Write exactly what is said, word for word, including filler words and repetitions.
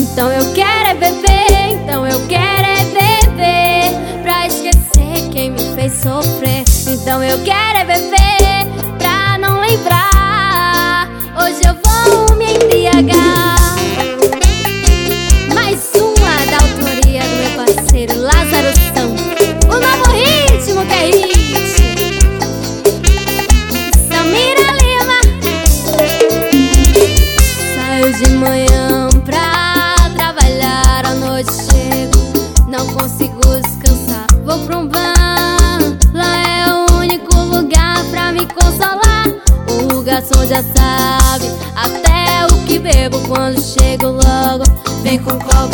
Então eu quero é beber, então eu quero é beber pra esquecer quem me fez sofrer. Então eu quero é beber pra não lembrar. Hoje eu vou me embriagar. Mais uma da autoria do meu parceiro Lázaro São. O novo ritmo que é hit. Samira Lima. Saio de manhã pra trabalhar, à noite chego, não consigo descansar. Vou pra um bar, lá é o único lugar pra me consolar. O garçom já sabe até o que bebo quando chego logo. Vem com copo